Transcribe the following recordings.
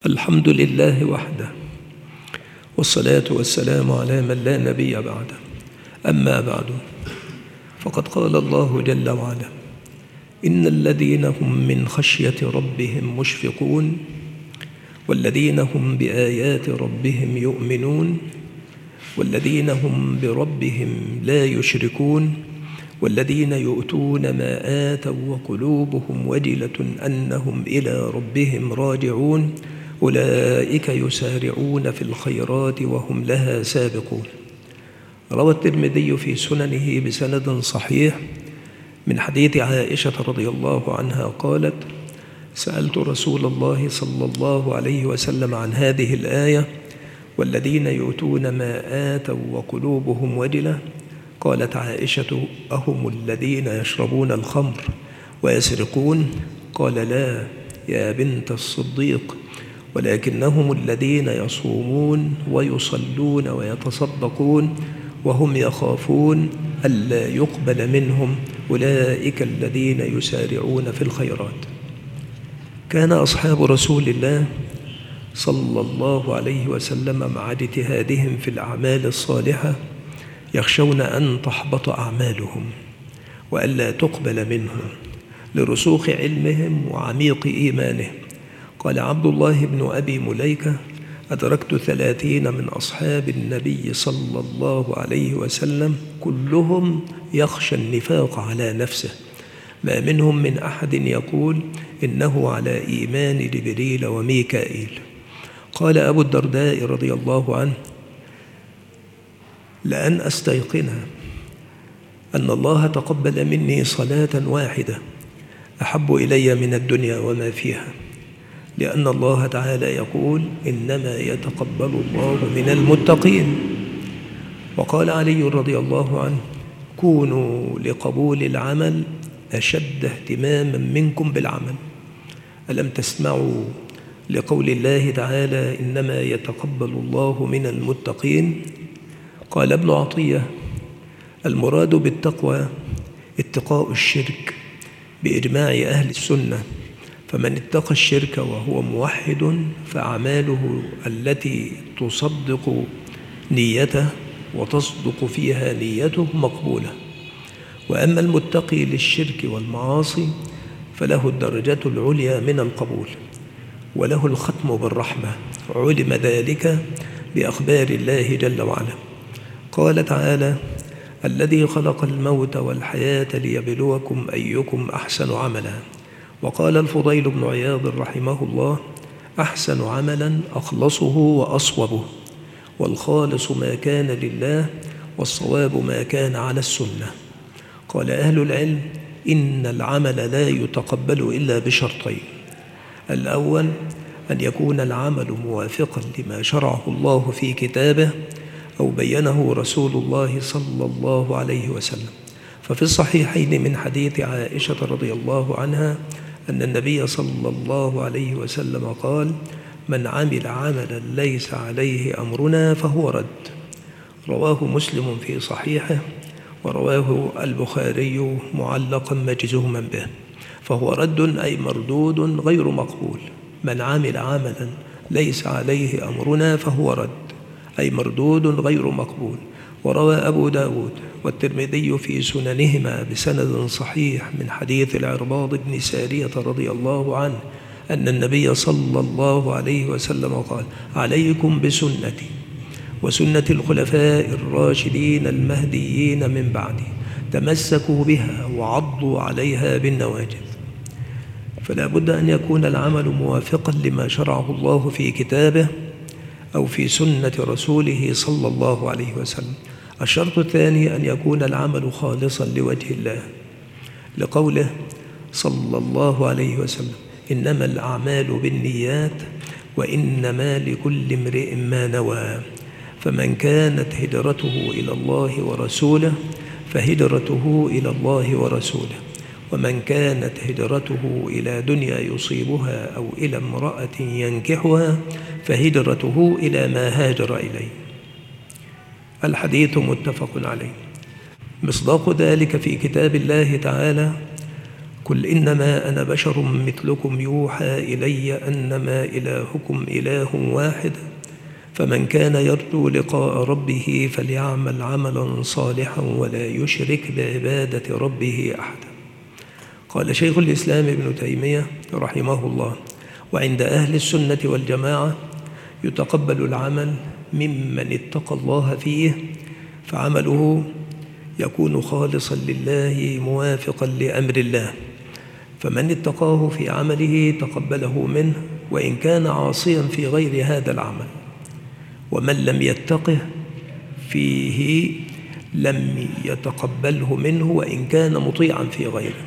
الحمد لله وحده، والصلاة والسلام على من لا نبي بعده. أما بعد، فقد قال الله جل وعلا: إن الذين هم من خشية ربهم مشفقون، والذين هم بآيات ربهم يؤمنون، والذين هم بربهم لا يشركون، والذين يؤتون ما آتوا وقلوبهم وجلة أنهم إلى ربهم راجعون، أولئك يسارعون في الخيرات وهم لها سابقون. روى الترمذي في سننه بسند صحيح من حديث عائشة رضي الله عنها قالت: سألت رسول الله صلى الله عليه وسلم عن هذه الآية: والذين يؤتون ما آتوا وقلوبهم وجلة. قالت عائشة: أهم الذين يشربون الخمر ويسرقون؟ قال: لا يا بنت الصديق، ولكنهم الذين يصومون ويصلون ويتصدقون وهم يخافون ألا يقبل منهم، أولئك الذين يسارعون في الخيرات. كان أصحاب رسول الله صلى الله عليه وسلم مع اجتهادهم في الأعمال الصالحة يخشون أن تحبط أعمالهم وألا تقبل منهم لرسوخ علمهم وعميق إيمانهم. قال عبد الله بن أبي مليكة: أدركت 30 من أصحاب النبي صلى الله عليه وسلم كلهم يخشى النفاق على نفسه، ما منهم من أحد يقول إنه على إيمان جبريل وميكائيل. قال أبو الدرداء رضي الله عنه: لأن أستيقن أن الله تقبل مني صلاة واحدة أحب إلي من الدنيا وما فيها، لأن الله تعالى يقول: إنما يتقبل الله من المتقين. وقال علي رضي الله عنه: كونوا لقبول العمل أشد اهتماما منكم بالعمل. ألم تسمعوا لقول الله تعالى: إنما يتقبل الله من المتقين؟ قال ابن عطية: المراد بالتقوى اتقاء الشرك بإجماع أهل السنة، فمن اتقى الشرك وهو موحد فأعماله التي تصدق نيته وتصدق فيها نيته مقبولة. وأما المتقي للشرك والمعاصي فله الدرجة العليا من القبول وله الختم بالرحمة، علم ذلك بأخبار الله جل وعلا. قال تعالى: الذي خلق الموت والحياة ليبلوكم أيكم أحسن عملا. وقال الفضيل بن عياض رحمه الله: أحسن عملا أخلصه وأصوبه، والخالص ما كان لله، والصواب ما كان على السنة. قال أهل العلم: إن العمل لا يتقبل إلا بشرطين: الأول أن يكون العمل موافقا لما شرعه الله في كتابه أو بينه رسول الله صلى الله عليه وسلم. ففي الصحيحين من حديث عائشة رضي الله عنها أن النبي صلى الله عليه وسلم قال: من عمل عملا ليس عليه أمرنا فهو رد. رواه مسلم في صحيحه، ورواه البخاري معلقا مجزوما به. فهو رد أي مردود غير مقبول. من عمل عملا ليس عليه أمرنا فهو رد أي مردود غير مقبول. وروى أبو داود والترمذي في سننهما بسند صحيح من حديث العرباض بن سارية رضي الله عنه أن النبي صلى الله عليه وسلم قال: عليكم بسنتي وسنة الخلفاء الراشدين المهديين من بعدي، تمسكوا بها وعضوا عليها بالنواجذ. فلا بد أن يكون العمل موافقا لما شرعه الله في كتابه أو في سنة رسوله صلى الله عليه وسلم. الشرط الثاني أن يكون العمل خالصا لوجه الله، لقوله صلى الله عليه وسلم: إنما الأعمال بالنيات وإنما لكل امرئ ما نوى. فمن كانت هجرته إلى الله ورسوله فهجرته إلى الله ورسوله، ومن كانت هجرته إلى دنيا يصيبها أو إلى امرأة ينكحها فهجرته إلى ما هاجر إليه. الحديث متفق عليه. مصداق ذلك في كتاب الله تعالى: قل إنما أنا بشر مثلكم يوحى إلي أنما إلهكم إله واحد فمن كان يرجو لقاء ربه فليعمل عملا صالحا ولا يشرك بعبادة ربه أحدا. قال شيخ الإسلام ابن تيمية رحمه الله: وعند أهل السنة والجماعة يتقبل العمل ممن اتقى الله فيه، فعمله يكون خالصا لله موافقا لأمر الله، فمن اتقاه في عمله تقبله منه وإن كان عاصيا في غير هذا العمل، ومن لم يتقه فيه لم يتقبله منه وإن كان مطيعا في غيره.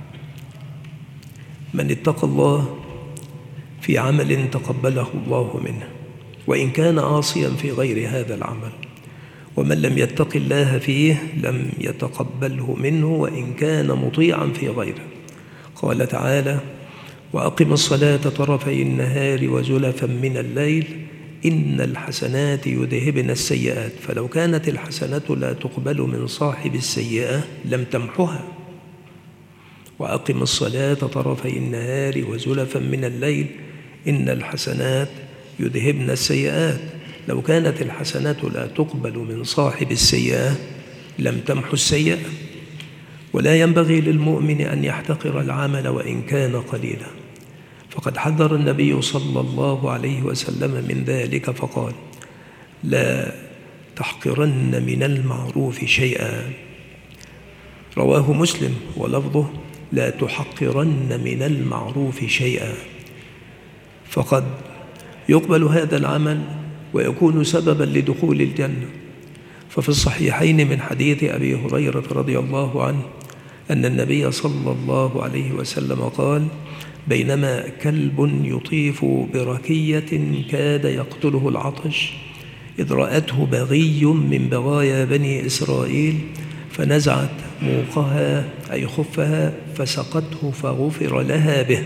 من اتقى الله في عمل تقبله الله منه وإن كان عاصيا في غير هذا العمل، ومن لم يتق الله فيه لم يتقبله منه وإن كان مطيعا في غيره. قال تعالى: وأقم الصلاة طرفي النهار وزلفا من الليل إن الحسنات يذهبن السيئات، فلو كانت الحسنة لا تقبل من صاحب السيئة لم تمحها. وأقم الصلاة طرفي النهار وزلفا من الليل إن الحسنات يذهبن السيئات، لو كانت الحسنة لا تقبل من صاحب السيئة لم تمح السيئة. ولا ينبغي للمؤمن أن يحتقر العمل وإن كان قليلا، فقد حذر النبي صلى الله عليه وسلم من ذلك فقال: لا تحقرن من المعروف شيئا. رواه مسلم ولفظه: لا تحقرن من المعروف شيئا. فقد يقبل هذا العمل ويكون سببا لدخول الجنة. ففي الصحيحين من حديث أبي هريرة رضي الله عنه أن النبي صلى الله عليه وسلم قال: بينما كلب يطيف بركية كاد يقتله العطش إذ رأته بغي من بغايا بني إسرائيل فنزعت موقها أي خفها فسقته فغفر لها به.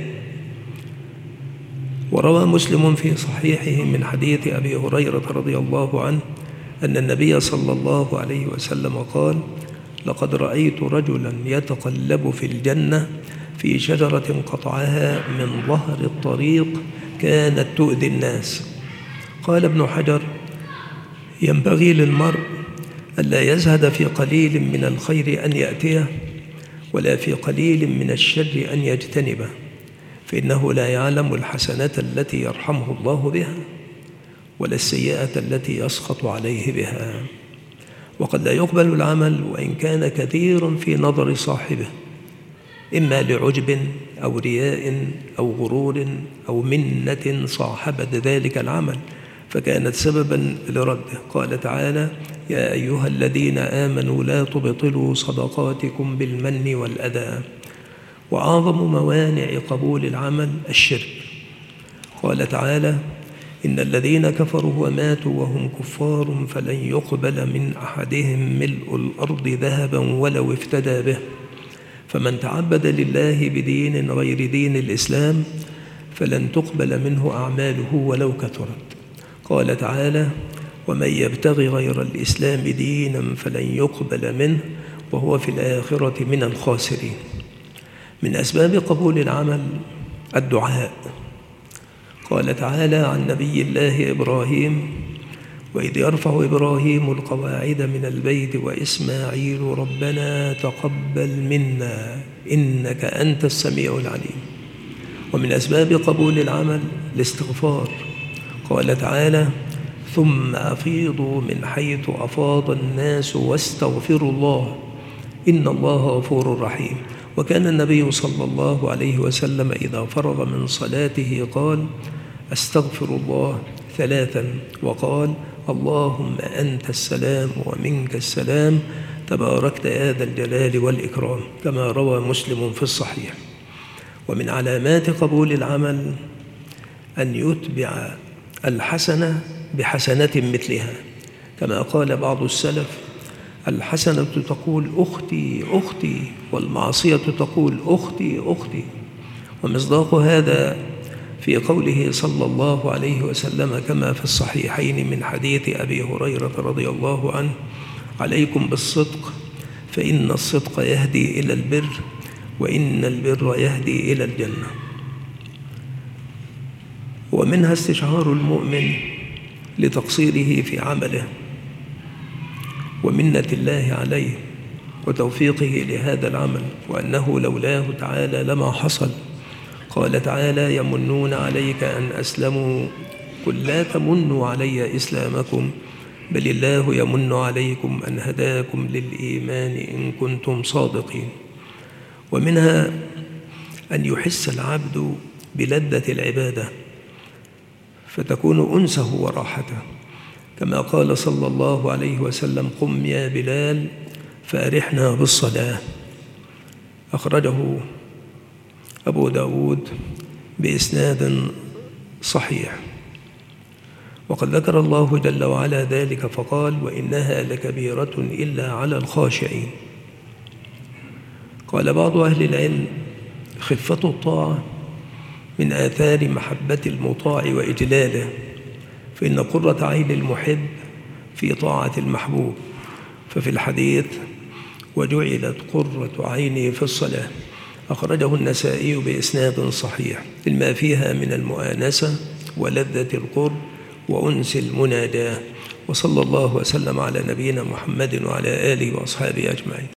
وروى مسلم في صحيحه من حديث أبي هريرة رضي الله عنه أن النبي صلى الله عليه وسلم قال: لقد رأيت رجلا يتقلب في الجنة في شجرة قطعها من ظهر الطريق كانت تؤذي الناس. قال ابن حجر: ينبغي للمرء ألا يزهد في قليل من الخير أن يأتيه ولا في قليل من الشر أن يجتنبه، فإنه لا يعلم الحسنة التي يرحمه الله بها ولا السيئة التي يسخط عليه بها. وقد لا يقبل العمل وإن كان كثير في نظر صاحبه، إما لعجب أو رياء أو غرور أو منة صاحبت ذلك العمل فكانت سببا لرده. قال تعالى: يا أيها الذين آمنوا لا تبطلوا صدقاتكم بالمن والأذى. وأعظم موانع قبول العمل الشرك. قال تعالى: إن الذين كفروا وماتوا وهم كفار فلن يقبل من أحدهم ملء الأرض ذهبا ولو افتدى به، فمن تعبد لله بدين غير دين الإسلام فلن تقبل منه أعماله ولو كثرت. قال تعالى: ومن يبتغي غير الإسلام دينا فلن يقبل منه وهو في الآخرة من الخاسرين. من أسباب قبول العمل الدعاء. قال تعالى عن نبي الله إبراهيم: وإذ يرفع إبراهيم القواعد من البيت وإسماعيل ربنا تقبل منا إنك أنت السميع العليم. ومن أسباب قبول العمل الاستغفار. قال تعالى: ثم أفيضوا من حيث أفاض الناس واستغفروا الله إن الله غفور رحيم. وكان النبي صلى الله عليه وسلم إذا فرغ من صلاته قال: أستغفر الله 3، وقال: اللهم أنت السلام ومنك السلام تباركت يا ذا الجلال والإكرام، كما روى مسلم في الصحيح. ومن علامات قبول العمل أن يتبع الحسنة بحسنة مثلها، كما قال بعض السلف: الحسنة تقول أختي أختي والمعصية تقول أختي أختي. ومصداق هذا في قوله صلى الله عليه وسلم كما في الصحيحين من حديث أبي هريرة رضي الله عنه: عليكم بالصدق فإن الصدق يهدي إلى البر، وإن البر يهدي إلى الجنة. ومنها استشعار المؤمن لتقصيره في عمله ومنة الله عليه وتوفيقه لهذا العمل، وأنه لولاه تعالى لما حصل. قال تعالى: يمنون عليك أن أسلموا قل لا تمنوا علي إسلامكم بل الله يمن عليكم أن هداكم للإيمان إن كنتم صادقين. ومنها أن يحس العبد بلذة العبادة فتكون أنسه وراحته، كما قال صلى الله عليه وسلم: قم يا بلال فأرحنا بالصلاة. أخرجه أبو داود بإسناد صحيح. وقد ذكر الله جل وعلا ذلك فقال: وإنها لكبيرة إلا على الخاشعين. قال بعض أهل العلم: خفة الطاعة من آثار محبة المطاع وإجلاله، فإن قرة عين المحب في طاعة المحبوب. ففي الحديث: وجعلت قرة عيني في الصلاة. أخرجه النسائي بإسناد صحيح، لما فيها من المؤانسة ولذة القرب وأنس المناجاة. وصلى الله وسلم على نبينا محمد وعلى آله وأصحابه أجمعين.